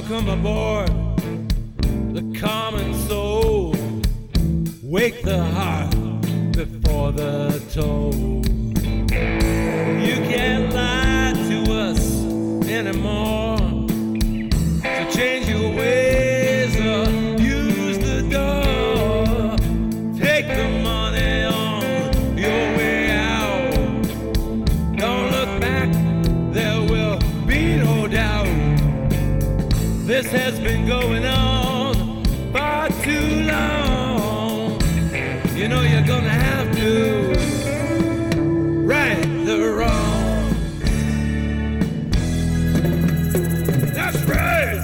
Welcome aboard the common soul. Wake the heart before the toe. You can't lie to us anymore. So change your ways or use the door. Take the money on your way out. Don't look back, there will be no doubt. This has been going on far too long. You know you're gonna have to right the wrong. That's right.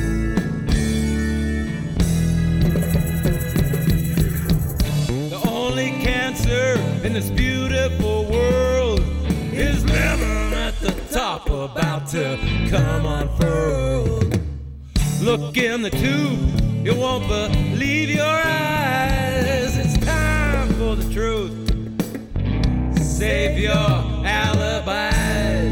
The only cancer in this beautiful world is living at the top, about to come unfurled. Look in the tube, you won't believe your eyes. It's time for the truth. Save your alibis.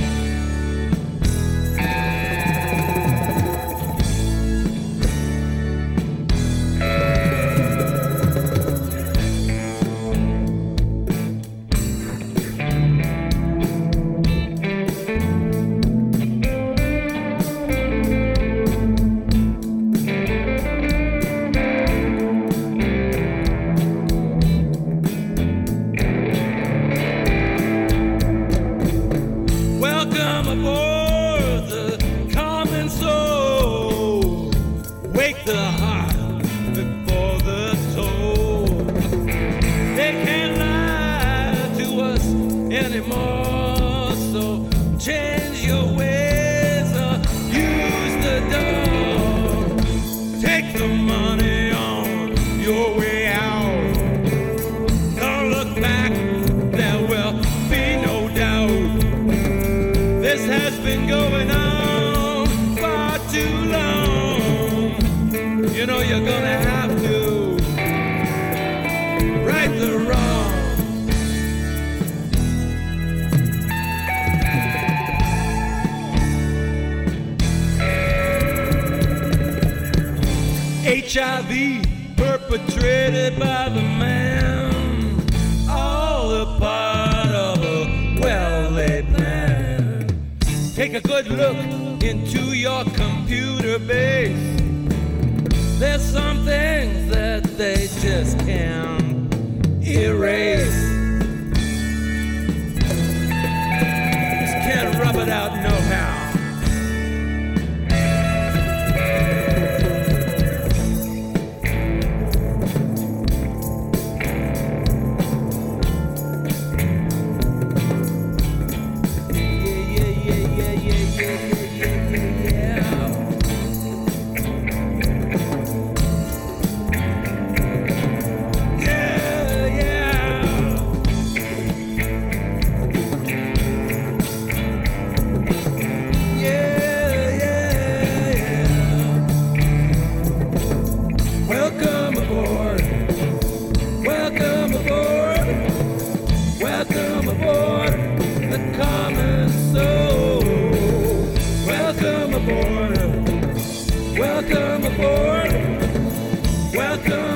Welcome aboard the common soul. Wake the heart before the soul. They can't lie to us anymore. So change your ways or use the door. Take the money on your way out. Don't look back, there will be no doubt. This has been going on far too long. You know you're gonna have to right the wrong. HIV perpetrated by the man, all a part of a well-laid plan. Take a good look into your computer base. There's some things that they just can't erase. Just can't rub it out no how. Welcome aboard. Welcome aboard. Welcome aboard the common soul. Welcome aboard. Welcome aboard. Welcome.